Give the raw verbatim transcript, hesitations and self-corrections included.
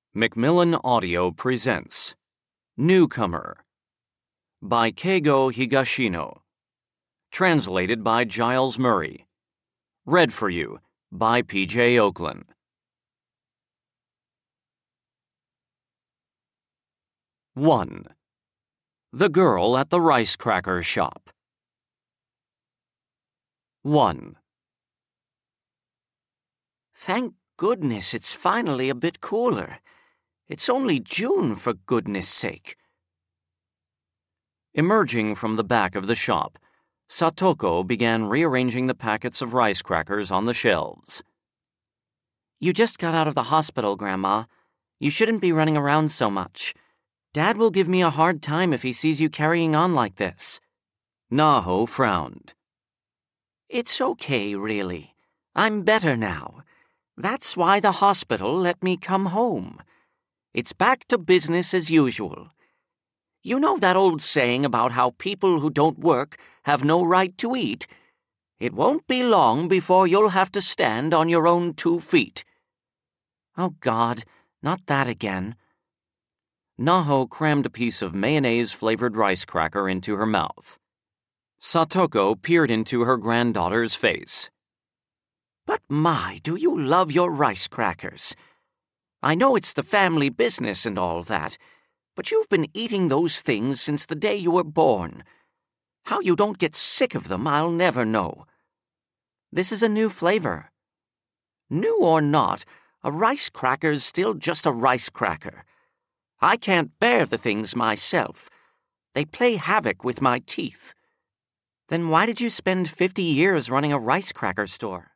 Macmillan Audio presents Newcomer by Keigo Higashino. Translated by Giles Murray. Read for you by P J Oakland. one. The Girl at the Rice Cracker Shop. one. Thank goodness it's finally a bit cooler. It's only June, for goodness sake. Emerging from the back of the shop, Satoko began rearranging the packets of rice crackers on the shelves. You just got out of the hospital, Grandma. You shouldn't be running around so much. Dad will give me a hard time if he sees you carrying on like this. Naho frowned. It's okay, really. I'm better now. That's why the hospital let me come home. It's back to business as usual. You know that old saying about how people who don't work have no right to eat? It won't be long before you'll have to stand on your own two feet. Oh, God, not that again. Naho crammed a piece of mayonnaise-flavored rice cracker into her mouth. Satoko peered into her granddaughter's face. But my, do you love your rice crackers? I know it's the family business and all that, but you've been eating those things since the day you were born. How you don't get sick of them, I'll never know. This is a new flavor. New or not, a rice cracker's still just a rice cracker. I can't bear the things myself. They play havoc with my teeth. Then why did you spend fifty years running a rice cracker store?